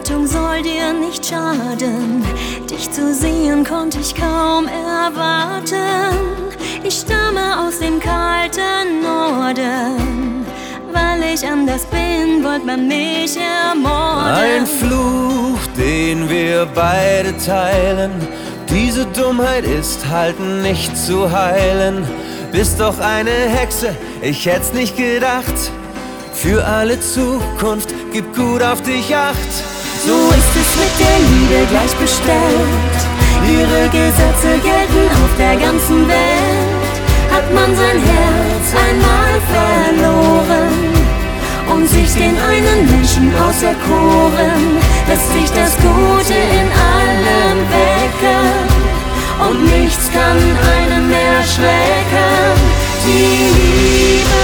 Begleitung soll dir nicht schaden. Dich zu sehen konnte ich kaum erwarten. Ich stamme aus dem kalten Norden. Weil ich anders bin, wollt man mich ermorden. Ein Fluch, den wir beide teilen. Diese Dummheit ist halt nicht zu heilen. Bist doch eine Hexe, ich hätt's nicht gedacht. Für alle Zukunft, gib gut auf dich acht. So ist es mit der Liebe gleich bestellt. Ihre Gesetze gelten auf der ganzen Welt. Hat man sein Herz einmal verloren und sich den einen Menschen auserkoren, lässt sich das Gute in allem wecken und nichts kann einen mehr schrecken. Die Liebe,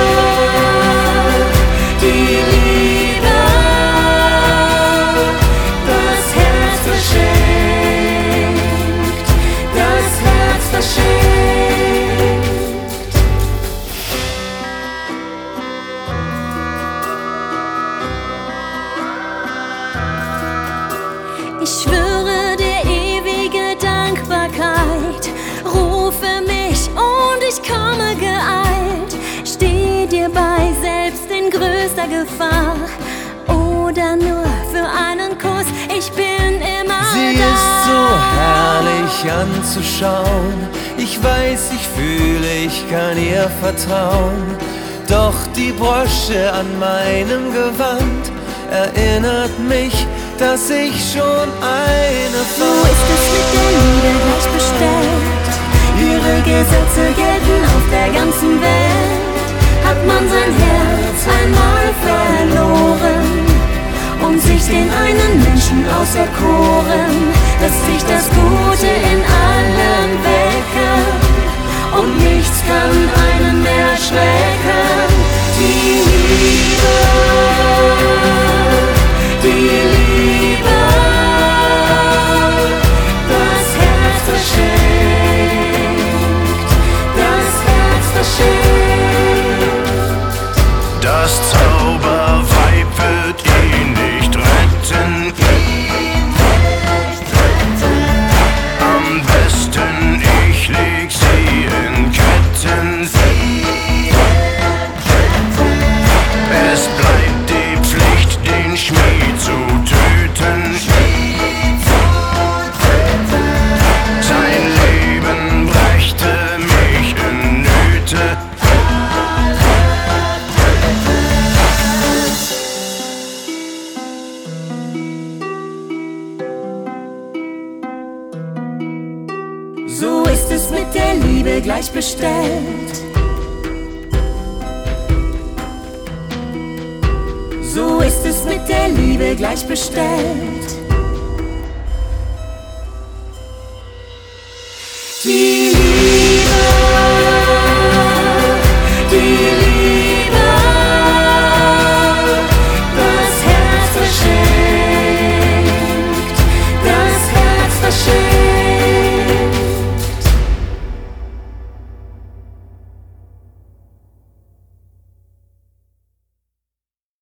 das Herz verschenkt, das Herz verschenkt. Ich schwöre dir ewige Dankbarkeit, rufe mich und ich komme geeilt. Steh dir bei, selbst in größter Gefahr, oder nur für einen Kuss, ich bin immer Sie da. ist so herrlich anzuschauen. Ich weiß, ich fühle, ich kann ihr vertrauen. Doch die Brosche an meinem Gewand erinnert mich, dass ich schon eine So ist es mit der Liebe gleich bestellt. Ihre Gesetze gelten auf der ganzen Welt. Hat man sein Herz einmal verloren und sich den einen Menschen auserkoren, lässt sich das Gute in allem wecken und nichts kann einen mehr schrecken. Die Liebe, das Herz verschenkt, das Herz verschenkt. Das Zauberweib wird ihn nicht retten. Am besten ich leg sie in Ketten. Es bleibt die Pflicht, den Schmied zu töten. Sein Leben brächte mich in Nöte. So ist es mit der Liebe gleich bestellt. So ist es mit der Liebe gleich bestellt.